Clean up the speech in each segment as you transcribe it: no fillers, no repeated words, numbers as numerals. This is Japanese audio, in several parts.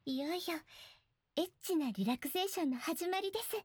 いよいよエッチなリラクゼーションの始まりです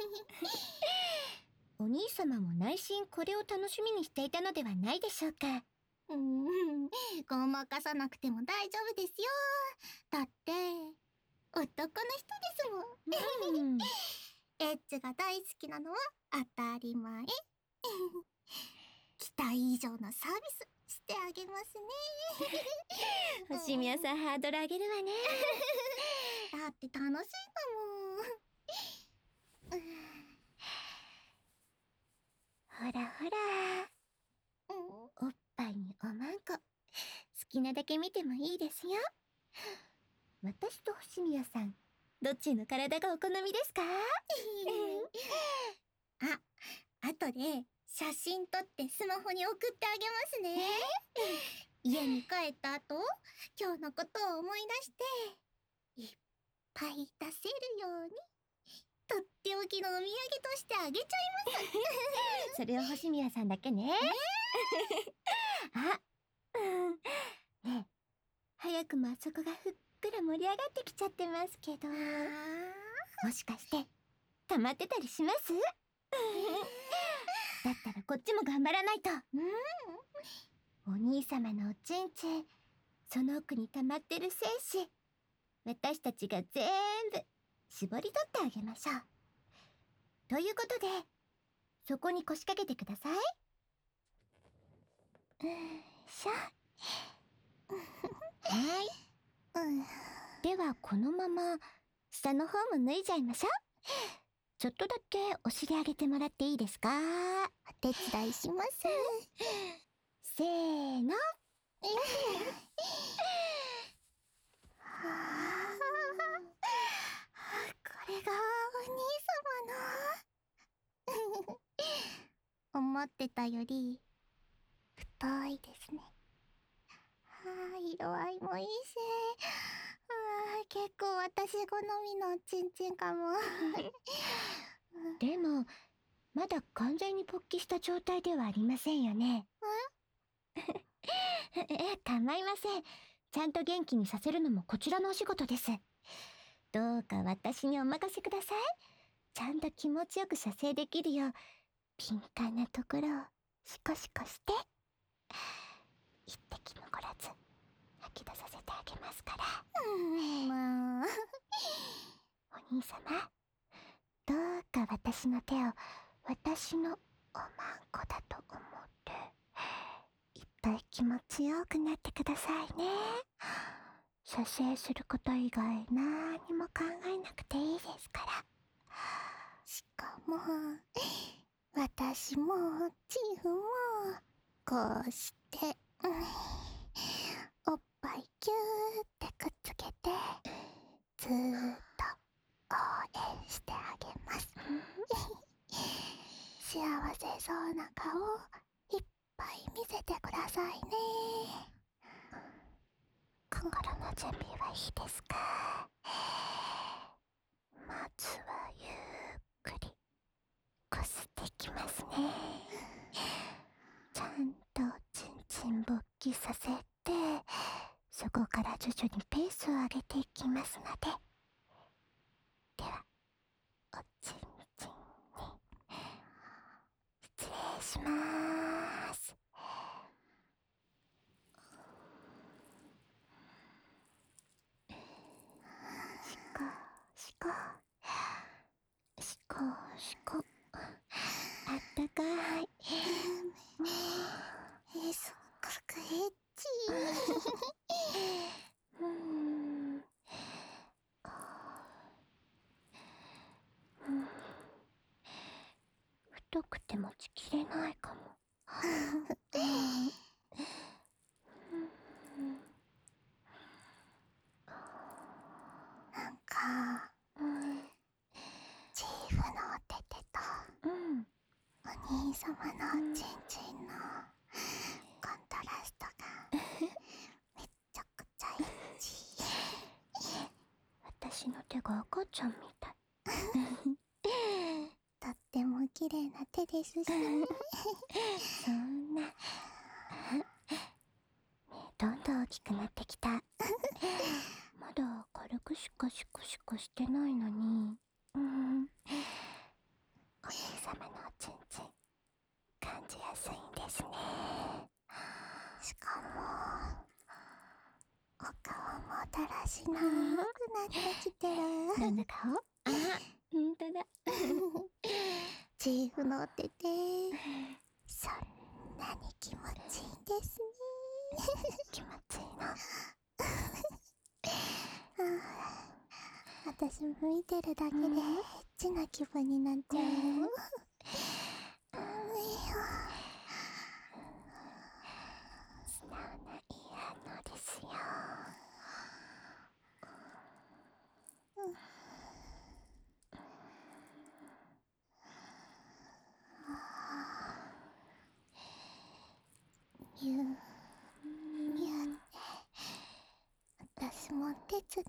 お兄様も内心これを楽しみにしていたのではないでしょうか。 ごまかさなくても大丈夫ですよ。だって男の人ですもん。エッチが大好きなのは当たり前。期待以上のサービスしてあげますね。 星宮さんハードル上げるわねだって楽しいんだもん。 ほらほら、おっぱいにおまんこ好きなだけ見てもいいですよ。私と星宮さん、どっちの体がお好みですか？ あとで写真撮ってスマホに送ってあげますね。家に帰った後、今日のことを思い出していっぱい出せるようにとっておきのお土産としてあげちゃいます。 それを星宮さんだけね。ねえ、早くもあそこがふっくら盛り上がってきちゃってますけど、もしかして溜まってたりします？だったらこっちも頑張らないと。お兄様のおちんちん、その奥に溜まってる精子、私たちが全部絞り取ってあげましょう。ということで、そこに腰掛けてください。しょ。はい。ではこのまま下の方も脱いじゃいましょう。ちょっとだけお尻上げてもらっていいですか？ お手伝いします。 せーの。 これがお兄様の思ってたより太いですね。色合いもいいし、結構私好みのチンチンかも。 でもまだ完全に勃起した状態ではありませんよね。構いません。ちゃんと元気にさせるのもこちらのお仕事です。どうか私にお任せください。ちゃんと気持ちよく射精できるよう敏感なところをシコシコして一滴残らず吐き出させてあげますから。 まあお兄様、どうか私の手を私のおまんこだと思っていっぱい気持ちよくなってくださいね。射精すること以外何も考えなくていいですから。 しかも私もチーフもこうして、おっぱいキューってくっつけてずーっと応援してあげます。幸せそうな顔いっぱい見せてくださいね。 心の準備はいいですか？まずはゆっくりこすっていきますね。ちゃんとちんちん勃起させて、そこから徐々にペースを上げていきますので。ではおちんちんに失礼します。しこしこしこしこ、あったかい。 すっごくエッチ。 太くて持ちきれないかも。 なんかチーフのおててとお兄様のチンチンのコントラストがめっちゃくちゃエッチ。 私の手が赤ちゃんみたい。 とっても綺麗な手ですし。 そんな。ねえ、どんどん大きくなってきた。まだ軽軽くしかシコシコしてないのに、お兄様のおちんちん感じやすいんですね。 しかもお顔もだらしなくなってきてる。 どんな顔？あ、ほんとだ。 チーフ乗っててそんなに気持ちいいですね。 気持ちいいの。 私見てるだけでエッチな気分になっちゃう。 素直ないい反応ですよ。 ミュウミュウって私も手伝い。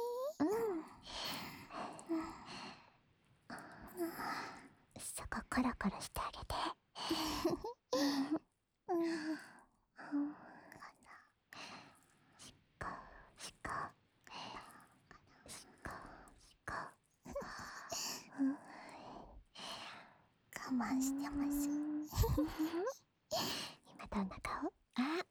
そこコロコロしてあげて。シコシコシコシコ。 我慢してます。 今どんな顔？あ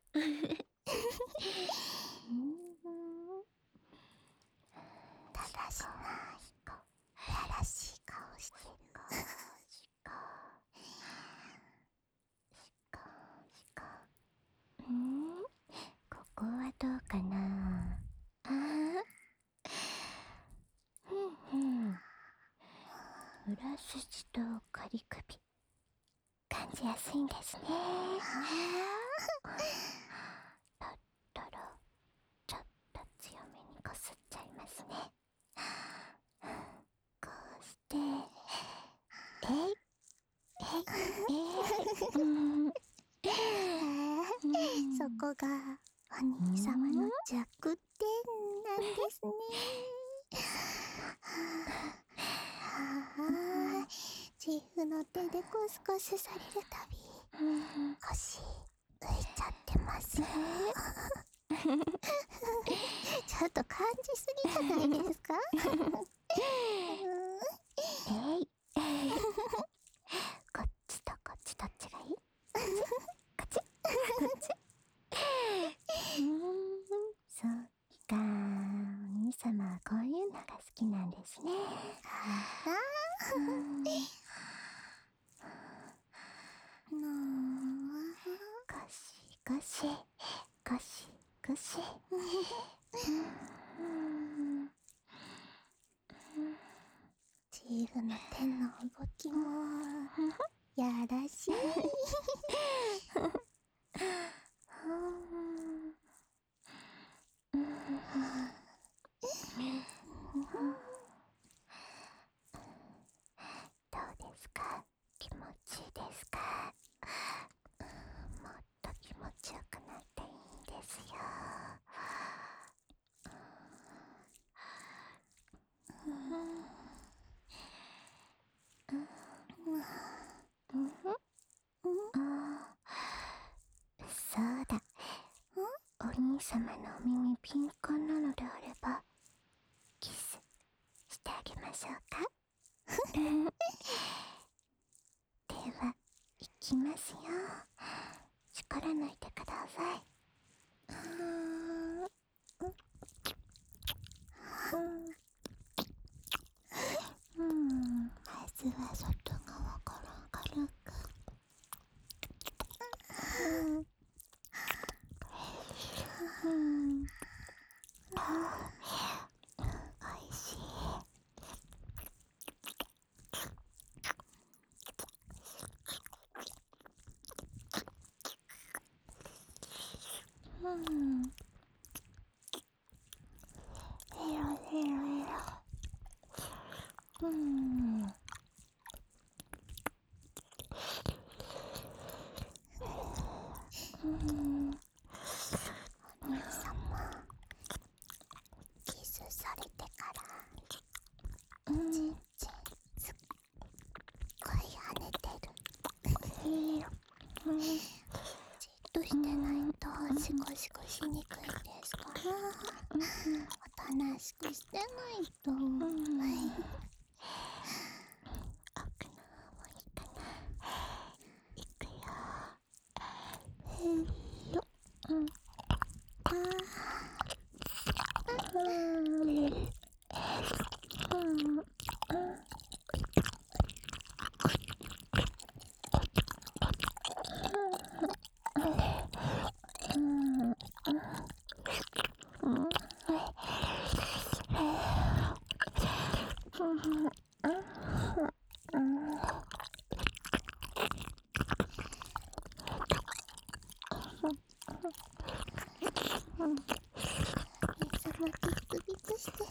だらしないやらしい顔してる。 シコシコ。ここはどうかな。裏筋と仮首感じやすいんですね。だったらちょっと強めにこすっちゃいますね。こうしてそこがお兄様の弱点なんですね。チーフの手でコスコスされるたび腰浮いちゃってます。ちょっと感じすぎじゃないですか？ こっちとこっちどっちがいい？こっちこっちそうか、お兄様はこういうのが好きなんですね。ゴシゴシゴシゴシ。 チーフの手の動きもやらしい。 どうですか？気持ちいいですか？もっと気持ちよくなっていいんですよ。そうだ、お兄様のお耳ピンクなのであればキスしてあげましょうか。では、いきますよ。力抜いてください。 まずは外側から軽く。 おいしい。 しくしてないと。 奥の方もいいかな。いくよ。 様ビクビクしてる。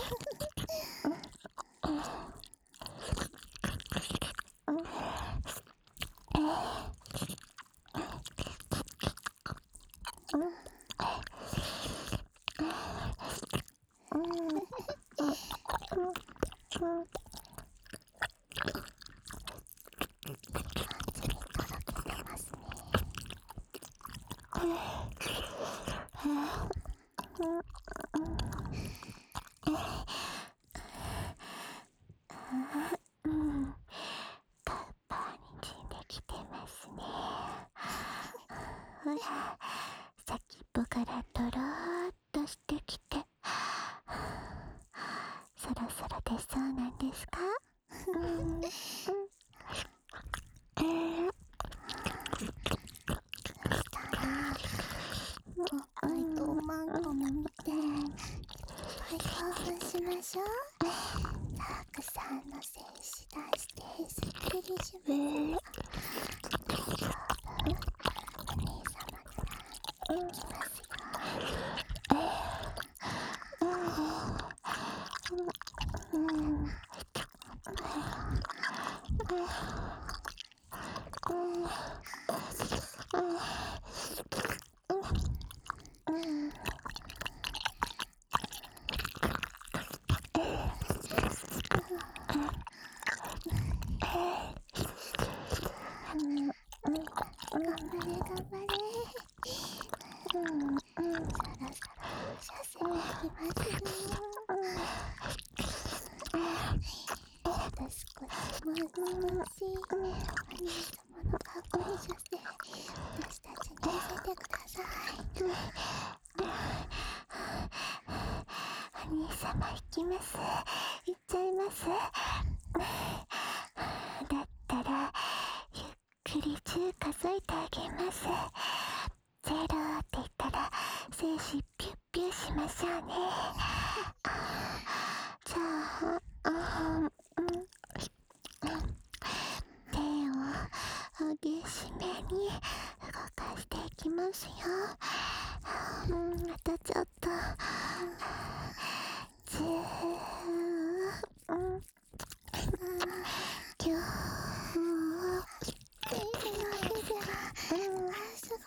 カッパーについてきてますね。ほら、先っぽからとろーっとしてきて、そろそろ出そうなんですか？ おっぱいとおまんこも見て、いっぱい興奮しましょう。たくさんの精子出してすっきりします。大丈夫。お姉様ならできますよ。頑張れ頑張れ。そろそろ射精できますよ。あと少しもう少し。お兄様のかっこいい射精、私たちに見せてください。 お兄様行きます。行っちゃいます。だったらゆっくり10数えてあげます。0って言ったら精子ピュッピュしましょうね。じゃあ、手を激しめに動かしていきますよ。あとちょっと。 すごい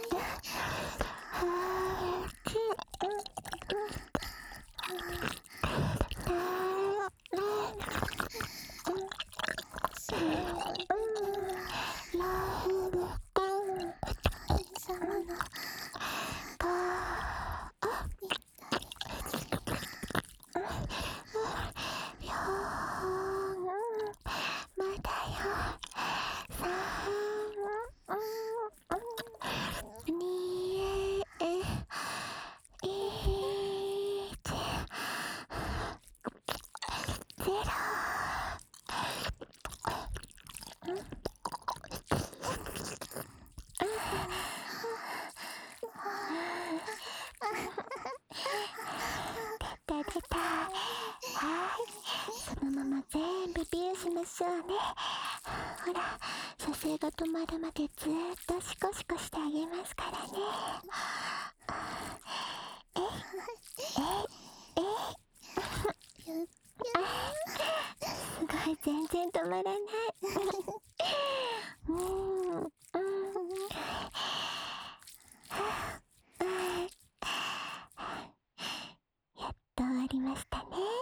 そのまま全部ビューしましょうね。ほら、射精が止まるまでずーっとシコシコしてあげますからね。すごい、全然止まらない。やっと終わりましたね。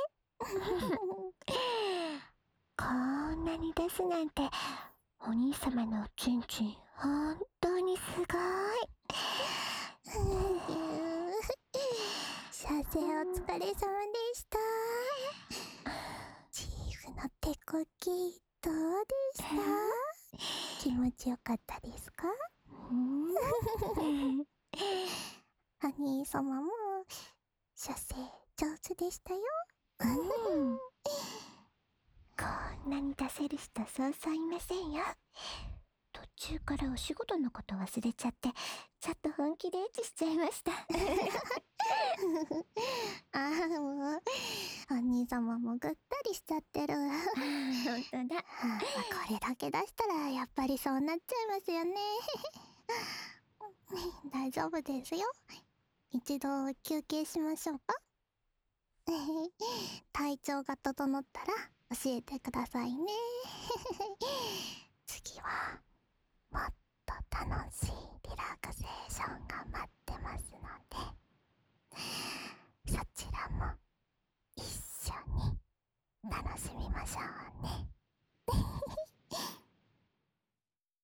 こんなに出すなんて、お兄様のおちんちん本当にすごい。 射生お疲れ様でした。チーフの手こきどうでした？気持ちよかったですか？ハニー様も射精上手でしたよ。 こんなに出せる人そうそういませんよ。途中からお仕事のこと忘れちゃって、ちょっと本気でエッチしちゃいました。 もうハニー様もぐったりしちゃってる。 本当だ。 これだけ出したらやっぱりそうなっちゃいますよね。大丈夫ですよ。一度休憩しましょうか。体調が整ったら教えてくださいね。次はもっと楽しいリラクゼーションが待ってますので、そちらも一緒に楽しみましょうね。